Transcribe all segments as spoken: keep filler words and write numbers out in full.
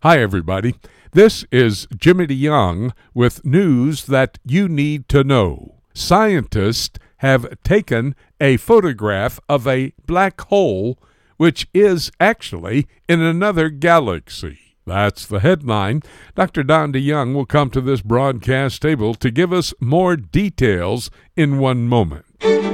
Hi, everybody. This is Jimmy DeYoung with news that you need to know. Scientists have taken a photograph of a black hole, which is actually in another galaxy. That's the headline. Doctor Don DeYoung will come to this broadcast table to give us more details in one moment.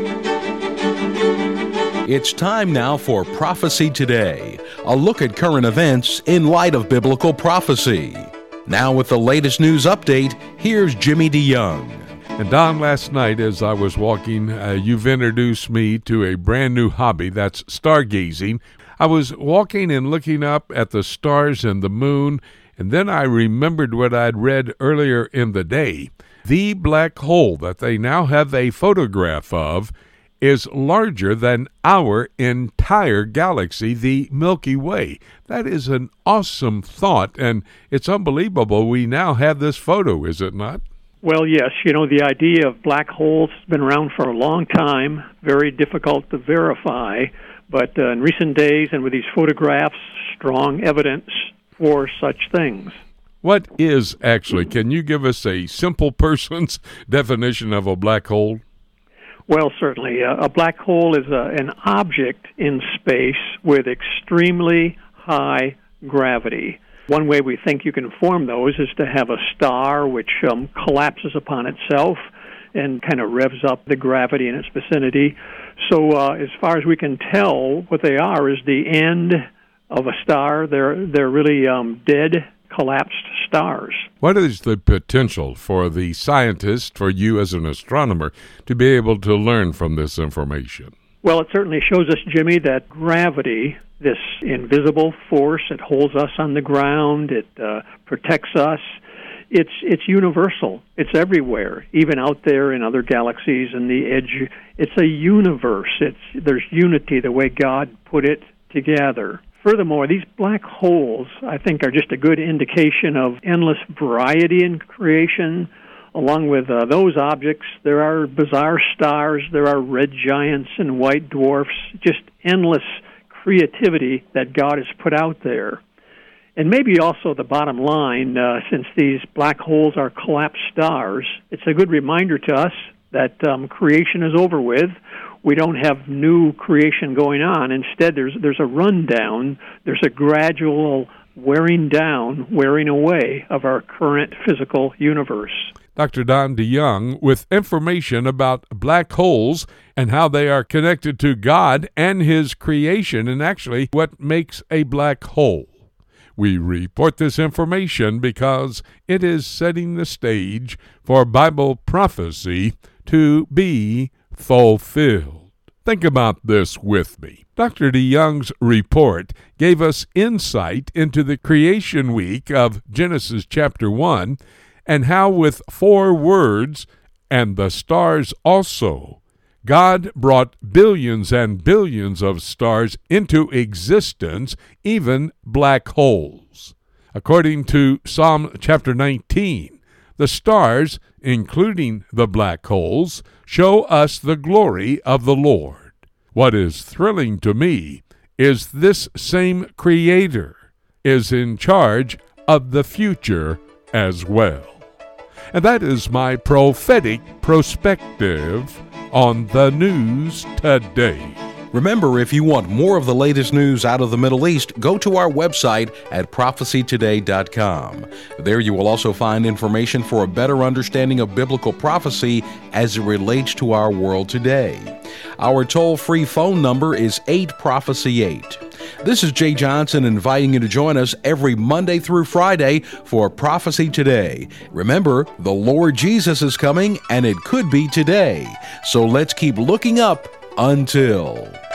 It's time now for Prophecy Today, a look at current events in light of biblical prophecy. Now with the latest news update, here's Jimmy DeYoung. And Don, last night as I was walking, uh, you've introduced me to a brand new hobby, that's stargazing. I was walking and looking up at the stars and the moon, and then I remembered what I'd read earlier in the day. The black hole that they now have a photograph of is larger than our entire galaxy, the Milky Way. That is an awesome thought, and it's unbelievable we now have this photo, is it not? Well, yes. You know, the idea of black holes has been around for a long time, very difficult to verify, but uh, in recent days and with these photographs, strong evidence for such things. What is actually, can you give us a simple person's definition of a black hole? Well, certainly. Uh, a black hole is a, an object in space with extremely high gravity. One way we think you can form those is to have a star which um, collapses upon itself and kind of revs up the gravity in its vicinity. So uh, as far as we can tell, what they are is the end of a star. They're, they're really um, dead, collapsed stars. What is the potential for the scientist, for you as an astronomer, to be able to learn from this information? Well, it certainly shows us, Jimmy, that gravity, this invisible force, it holds us on the ground, it uh, protects us. It's it's universal. It's everywhere, even out there in other galaxies and the edge. It's a universe. It's there's unity the way God put it together. Furthermore, these black holes, I think, are just a good indication of endless variety in creation. Along with uh, those objects, there are bizarre stars, there are red giants and white dwarfs, just endless creativity that God has put out there. And maybe also the bottom line, uh, since these black holes are collapsed stars, it's a good reminder to us that um, creation is over with. We don't have new creation going on. Instead, there's there's a rundown, there's a gradual wearing down, wearing away of our current physical universe. Doctor Don DeYoung with information about black holes and how they are connected to God and His creation, and actually what makes a black hole. We report this information because it is setting the stage for Bible prophecy to be fulfilled. Think about this with me. Doctor DeYoung's report gave us insight into the creation week of Genesis chapter one and how with four words, and the stars also, God brought billions and billions of stars into existence, even black holes. According to Psalm chapter nineteen, the stars, including the black holes, show us the glory of the Lord. What is thrilling to me is this same Creator is in charge of the future as well. And that is my prophetic perspective on the news today. Remember, if you want more of the latest news out of the Middle East, go to our website at prophecy today dot com. There you will also find information for a better understanding of biblical prophecy as it relates to our world today. Our toll-free phone number is eight prophecy eight. This is Jay Johnson inviting you to join us every Monday through Friday for Prophecy Today. Remember, the Lord Jesus is coming, and it could be today. So let's keep looking up until...